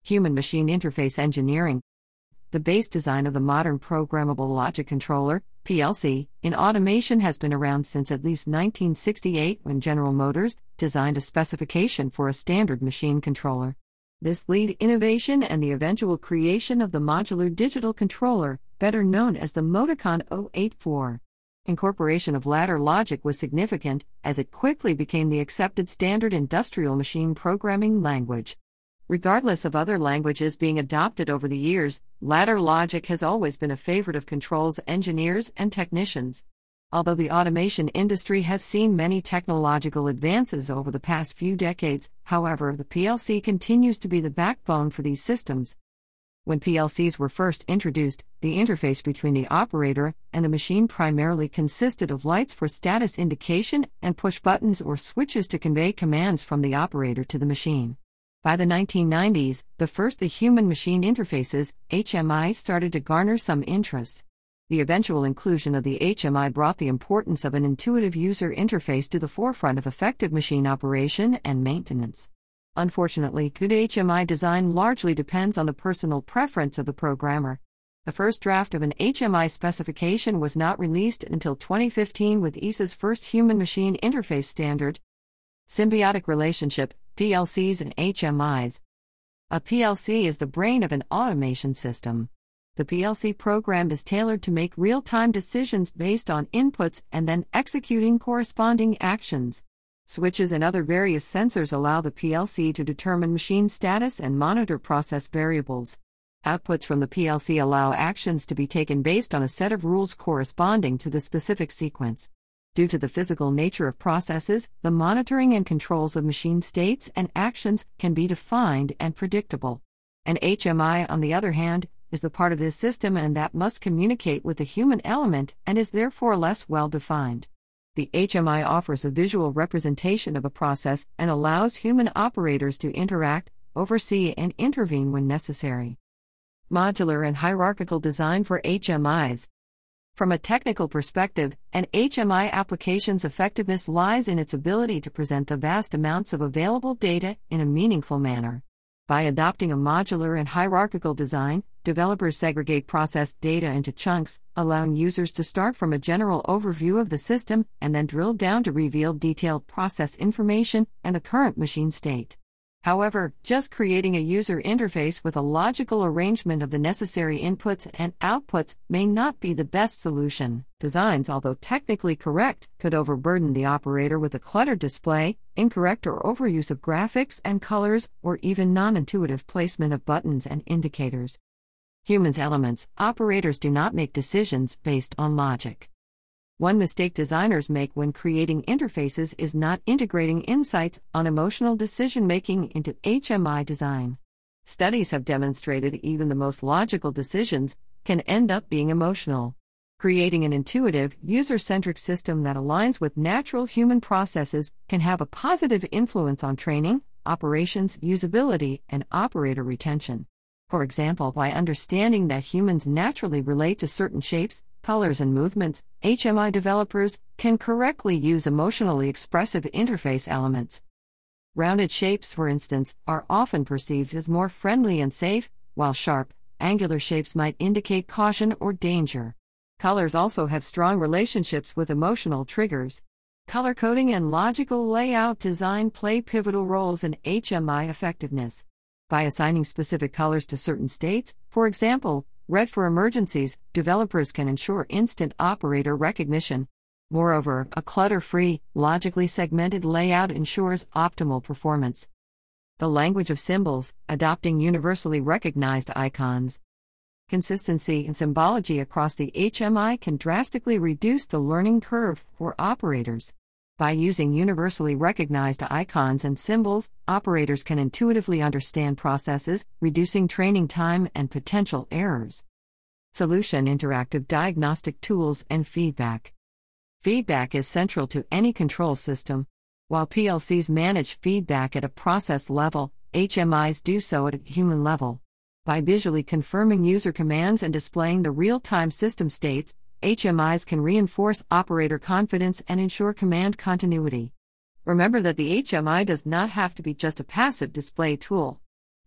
Human-machine interface engineering. The base design of the modern programmable logic controller, PLC, in automation has been around since at least 1968 when General Motors designed a specification for a standard machine controller. This lead innovation and the eventual creation of the modular digital controller, better known as the Moticon 084. Incorporation of ladder logic was significant, as it quickly became the accepted standard industrial machine programming language. Regardless of other languages being adopted over the years, ladder logic has always been a favorite of controls engineers and technicians. Although the automation industry has seen many technological advances over the past few decades, however, the PLC continues to be the backbone for these systems. When PLCs were first introduced, the interface between the operator and the machine primarily consisted of lights for status indication and push buttons or switches to convey commands from the operator to the machine. By the 1990s, the human-machine interfaces, HMI, started to garner some interest. The eventual inclusion of the HMI brought the importance of an intuitive user interface to the forefront of effective machine operation and maintenance. Unfortunately, good HMI design largely depends on the personal preference of the programmer. The first draft of an HMI specification was not released until 2015 with ESA's first human-machine interface standard. Symbiotic relationship, PLCs and HMIs. A PLC is the brain of an automation system. The PLC program is tailored to make real-time decisions based on inputs and then executing corresponding actions. Switches and other various sensors allow the PLC to determine machine status and monitor process variables. Outputs from the PLC allow actions to be taken based on a set of rules corresponding to the specific sequence. Due to the physical nature of processes, the monitoring and controls of machine states and actions can be defined and predictable. An HMI, on the other hand, is the part of this system and that must communicate with the human element and is therefore less well defined. The HMI offers a visual representation of a process and allows human operators to interact, oversee, and intervene when necessary. Modular and hierarchical design for HMIs. From a technical perspective, an HMI application's effectiveness lies in its ability to present the vast amounts of available data in a meaningful manner. By adopting a modular and hierarchical design, developers segregate processed data into chunks, allowing users to start from a general overview of the system and then drill down to reveal detailed process information and the current machine state. However, just creating a user interface with a logical arrangement of the necessary inputs and outputs may not be the best solution. Designs, although technically correct, could overburden the operator with a cluttered display, incorrect or overuse of graphics and colors, or even non-intuitive placement of buttons and indicators. Humans elements, operators do not make decisions based on logic. One mistake designers make when creating interfaces is not integrating insights on emotional decision-making into HMI design. Studies have demonstrated even the most logical decisions can end up being emotional. Creating an intuitive, user-centric system that aligns with natural human processes can have a positive influence on training, operations, usability, and operator retention. For example, by understanding that humans naturally relate to certain shapes, colors, and movements, HMI developers can correctly use emotionally expressive interface elements. Rounded shapes, for instance, are often perceived as more friendly and safe, while sharp, angular shapes might indicate caution or danger. Colors also have strong relationships with emotional triggers. Color coding and logical layout design play pivotal roles in HMI effectiveness. By assigning specific colors to certain states, for example, red for emergencies, developers can ensure instant operator recognition. Moreover, a clutter-free, logically segmented layout ensures optimal performance. The language of symbols, adopting universally recognized icons. Consistency and symbology across the HMI can drastically reduce the learning curve for operators. By using universally recognized icons and symbols, operators can intuitively understand processes, reducing training time and potential errors. Solution: interactive diagnostic tools and feedback. Feedback is central to any control system. While PLCs manage feedback at a process level, HMIs do so at a human level. By visually confirming user commands and displaying the real-time system states, HMIs can reinforce operator confidence and ensure command continuity. Remember that the HMI does not have to be just a passive display tool.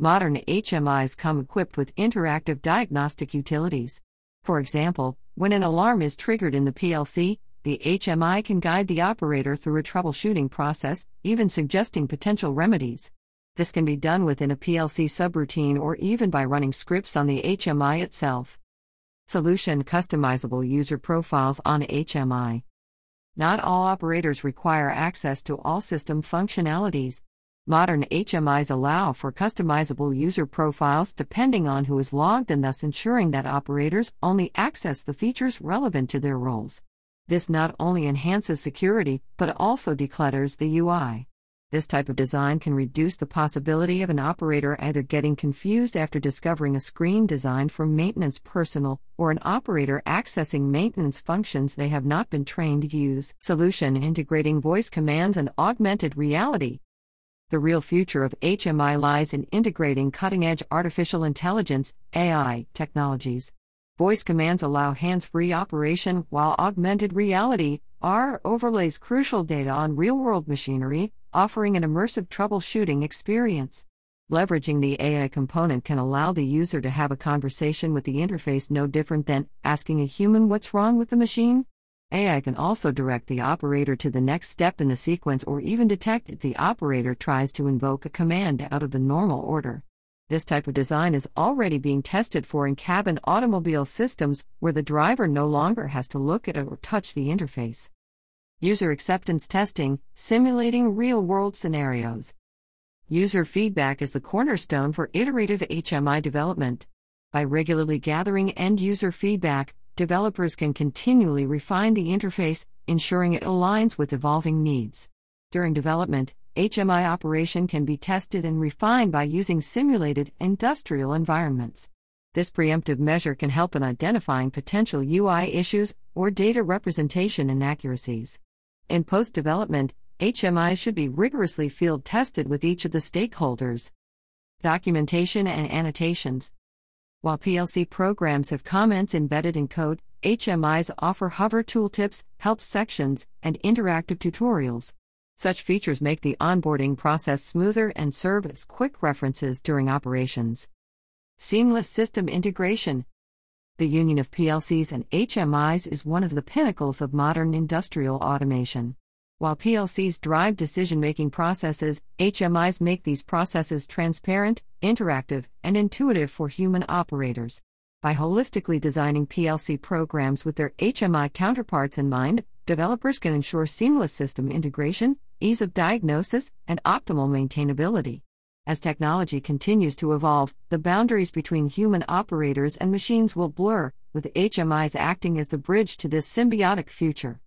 Modern HMIs come equipped with interactive diagnostic utilities. For example, when an alarm is triggered in the PLC, the HMI can guide the operator through a troubleshooting process, even suggesting potential remedies. This can be done within a PLC subroutine or even by running scripts on the HMI itself. Solution: customizable user profiles on HMI. Not all operators require access to all system functionalities. Modern HMIs allow for customizable user profiles depending on who is logged, and thus ensuring that operators only access the features relevant to their roles. This not only enhances security, but also declutters the UI. This type of design can reduce the possibility of an operator either getting confused after discovering a screen designed for maintenance personnel, or an operator accessing maintenance functions they have not been trained to use. Solution: integrating voice commands and augmented reality. The real future of HMI lies in integrating cutting-edge artificial intelligence (AI) technologies. Voice commands allow hands-free operation, while augmented reality (AR) overlays crucial data on real-world machinery, offering an immersive troubleshooting experience. Leveraging the AI component can allow the user to have a conversation with the interface no different than asking a human what's wrong with the machine. AI can also direct the operator to the next step in the sequence, or even detect if the operator tries to invoke a command out of the normal order. This type of design is already being tested for in-cabin automobile systems, where the driver no longer has to look at or touch the interface. User acceptance testing, simulating real-world scenarios. User feedback is the cornerstone for iterative HMI development. By regularly gathering end-user feedback, developers can continually refine the interface, ensuring it aligns with evolving needs. During development, HMI operation can be tested and refined by using simulated industrial environments. This preemptive measure can help in identifying potential UI issues or data representation inaccuracies. In post-development, HMI should be rigorously field tested with each of the stakeholders. Documentation and annotations. While PLC programs have comments embedded in code, HMIs offer hover tooltips, help sections, and interactive tutorials. Such features make the onboarding process smoother and serve as quick references during operations. Seamless system integration. The union of PLCs and HMIs is one of the pinnacles of modern industrial automation. While PLCs drive decision-making processes, HMIs make these processes transparent, interactive, and intuitive for human operators. By holistically designing PLC programs with their HMI counterparts in mind, developers can ensure seamless system integration, ease of diagnosis, and optimal maintainability. As technology continues to evolve, the boundaries between human operators and machines will blur, with HMIs acting as the bridge to this symbiotic future.